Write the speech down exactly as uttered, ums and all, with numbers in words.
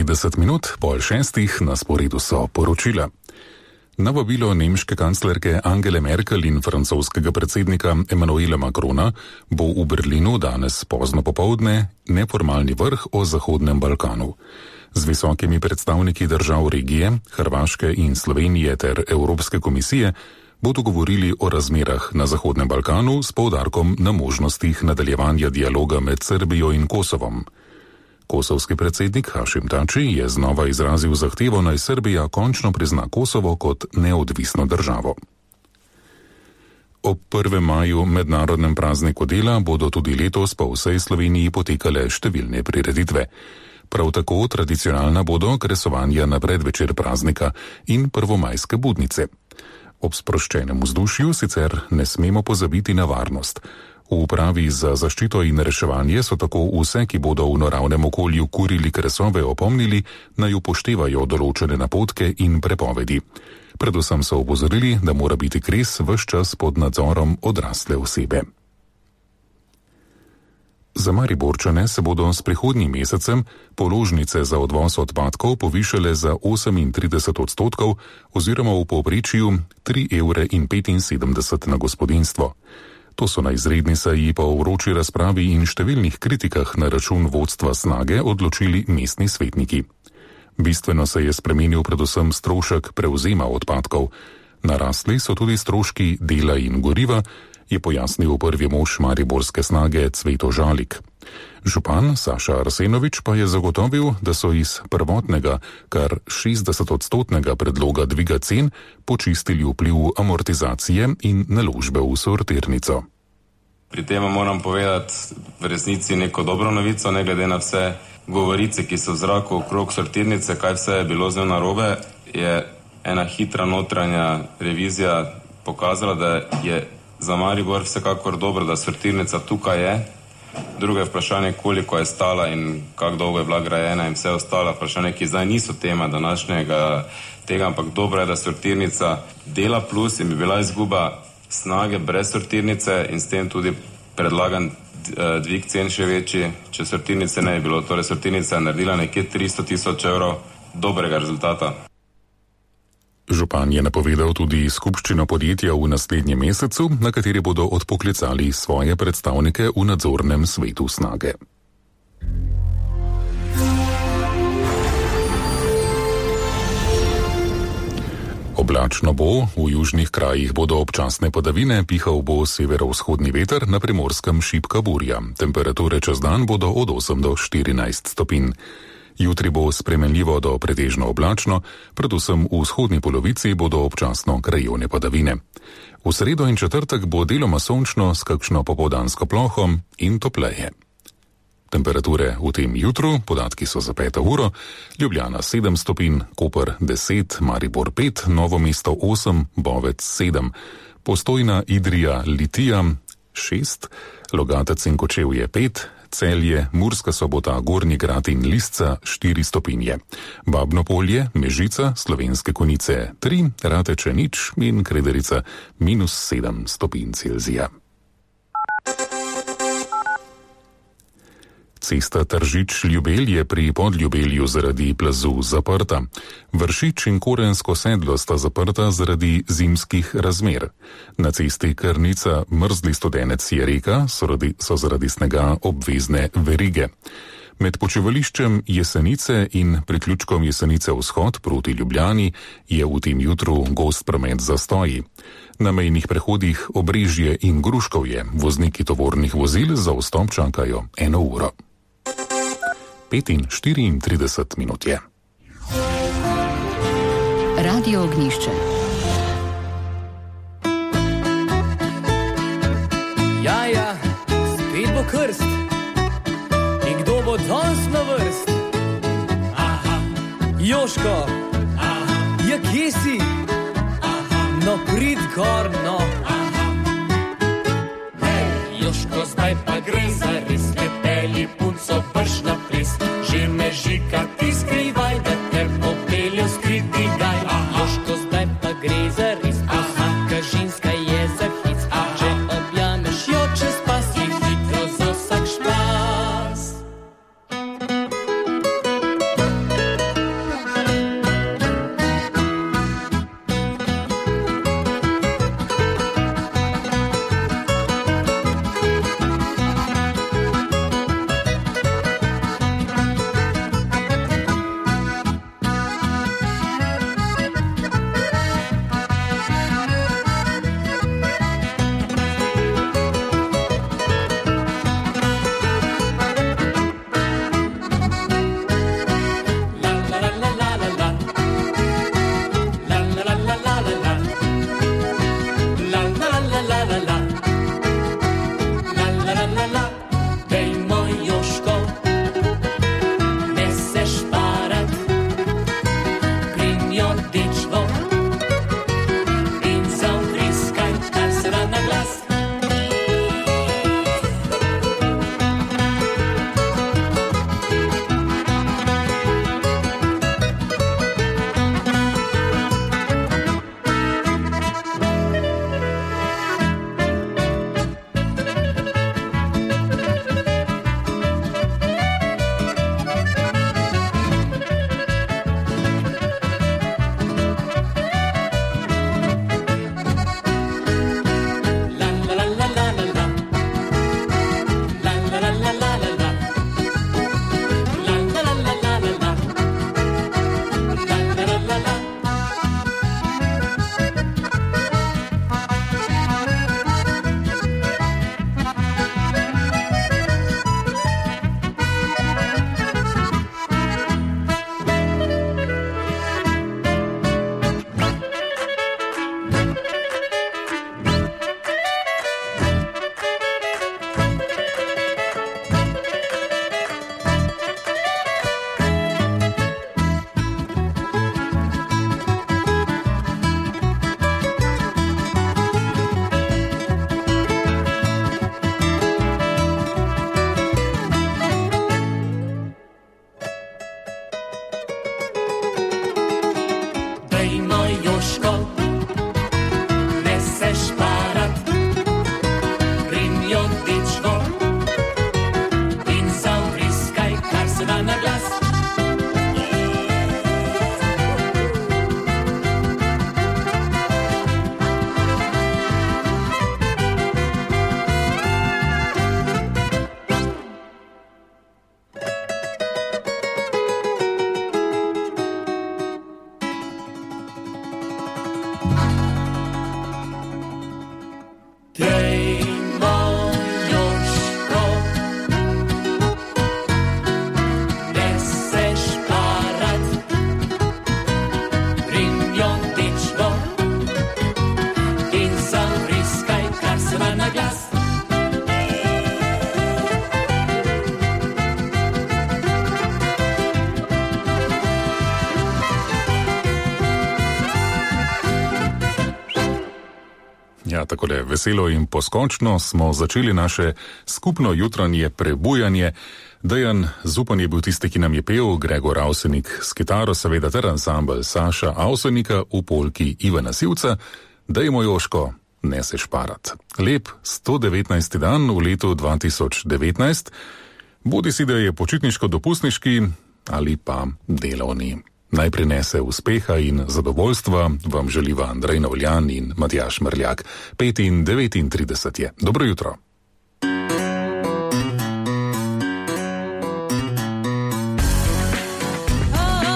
deset minut pol šestih na sporedu so poročila. Na vabilo nemške kanclerke Angele Merkel in francoskega predsednika Emmanuela Macrona bo v Berlinu danes pozno popoldne neformalni vrh o Zahodnem Balkanu. Z visokimi predstavniki držav regije, Hrvaške in Slovenije ter Evropske komisije bodo govorili o razmerah na Zahodnem Balkanu s poudarkom na možnostih nadaljevanja dialoga med Srbijo in Kosovom. Kosovski predsednik Hašim Tači je znova izrazil zahtevo, naj Srbija končno prizna Kosovo kot neodvisno državo. Ob prvem maju, mednarodnem prazniku dela, bodo tudi letos po vsej Sloveniji potekale številne prireditve. Prav tako tradicionalna bodo kresovanja na predvečer praznika in prvomajske budnice. Ob sproščenem vzdušju sicer ne smemo pozabiti na varnost. V upravi za zaščito in reševanje so tako vse, ki bodo v naravnem okolju kurili kresove, opomnili, naj upoštevajo določene napotke in prepovedi. Predvsem so opozorili, da mora biti kres ves čas pod nadzorom odrasle osebe. Za Mariborčane se bodo s prihodnjim mesecem položnice za odvoz odpadkov povišale za osemintrideset odstotkov oziroma v povprečju tri evre in petinsedemdeset na gospodinjstvo. To so na izredni seji po vroči razpravi in številnih kritikah na račun vodstva Snage odločili mestni svetniki. Bistveno se je spremenil predvsem strošek prevzema odpadkov. Narasli so tudi stroški dela in goriva, je pojasnil prvi mož mariborske Snage Cveto Žalik. Župan Saša Arsenovič pa je zagotovil, da so iz prvotnega, kar šestdesetodstotnega predloga dviga cen počistili vpliv amortizacije in naložbe v sortirnico. Pri tem moram povedati v resnici neko dobro novico, ne glede na vse govorice, ki so v zraku okrog sortirnice, kaj vse je bilo z njo narobe, je ena hitra notranja revizija pokazala, da je za Maribor vsekakor dobro, da sortirnica tukaj je. Drugo je vprašanje, koliko je stala in kako dolgo je bila grajena in vse ostalo vprašanje, ki zdaj niso tema današnjega tega, ampak dobro je, da sortirnica dela plus in bi bila izguba Snage brez sortirnice in s tem tudi predlagan dvig cen še večji, če sortirnice ne je bilo. Torej sortirnica je naredila nekje tristo tisoč evrov dobrega rezultata. Župan je napovedal tudi skupščino podjetja v naslednjem mesecu, na kateri bodo odpoklicali svoje predstavnike v nadzornem svetu Snage. Oblačno bo, v južnih krajih bodo občasne padavine, pihal bo severovzhodni veter, na Primorskem šibka burja. Temperature čez dan bodo od osem do štirinajst stopinj. Jutri bo spremenljivo do pretežno oblačno, predvsem v vzhodni polovici bodo občasno krajevne padavine. V sredo in četrtek bo deloma sončno s kakšno popoldansko ploho in topleje. Temperature v tem jutru, podatki so za peto uro, Ljubljana sedem stopinj, Koper deset, Maribor pet, Novo mesto osem, Bovec sedem, Postojna, Idrija, Litija šest, Logatec in Kočevje pet, Celje, Murska Sobota, Gornji Grad in Lisca štiri stopinje. Babno Polje, Mežica, Slovenske Konjice tri, Rateče nič in Krederica minus sedem stopinj Celzija. Cesta Tržič-Ljubelj je pri Podljubelju zaradi plazu zaprta. Vršič in Korensko sedlo sta zaprta zaradi zimskih razmer. Na cesti Krnica Mrzli Studenec je reka, so, radi, so zaradi snega obvezne verige. Med počivališčem Jesenice in priključkom Jesenice vzhod proti Ljubljani je v tem jutru gost promet zastoji. Na mejnih prehodih Obrežje in Gruškovje vozniki tovornih vozil za vstop čakajo eno uro. petinštiriintrideset minut je. Radio Ognjišče. Ja, ja, spet bo krst. In kdo bo danes na vrst? Aha. Joško. Aha. Ja, kje si? Aha. No, prid gor, no. Aha. Hej, Joško, zdaj pa gre za res, ne peli punco prš na ples. Že me žika, ti skrivaj, da te popeljo skriti gaj. Joško, zdaj pa gre za res, vsaka ženska je za hic. Če objameš jo čez pas, je hitro za vsak špas. Ja, takole veselo in poskončno smo začeli naše skupno jutranje prebujanje. Dejan Zupan je bil tisti, ki nam je pel, Gregor Avsenik s kitaro, seveda ter ansambel Saša Avsenika v polki Ivana Sivca. Dajmo, Joško, ne se šparat. Lep sto devetnajsti dan v letu dva tisoč devetnajst, bodi si, da je počitniško-dopustniški ali pa delovni. Naj prinese uspeha in zadovoljstva vam želiva Andrej Novljan in Matjaž Mrljak. pet in devetintrideset je. Dobro jutro.